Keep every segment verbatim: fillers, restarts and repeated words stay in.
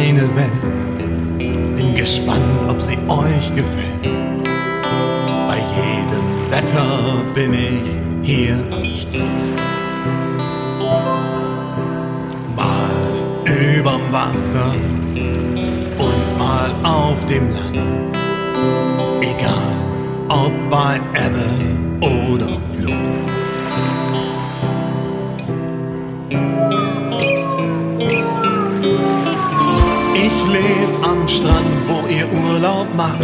meine Welt. Bin gespannt, ob sie euch gefällt. Bei jedem Wetter bin ich hier am Strand. Mal überm Wasser und mal auf dem Land. Egal, ob bei Ebbe oder Flut. Ich leb am Strand, wo ihr Urlaub macht.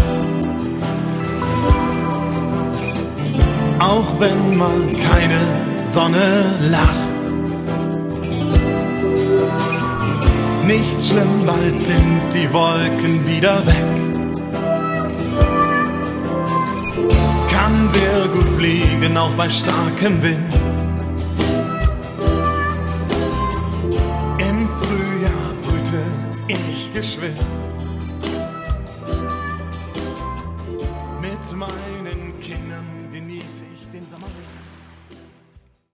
Auch wenn mal keine Sonne lacht. Nicht schlimm, bald sind die Wolken wieder weg. Kann sehr gut fliegen, auch bei starkem Wind. Im Frühjahr brüte ich geschwind.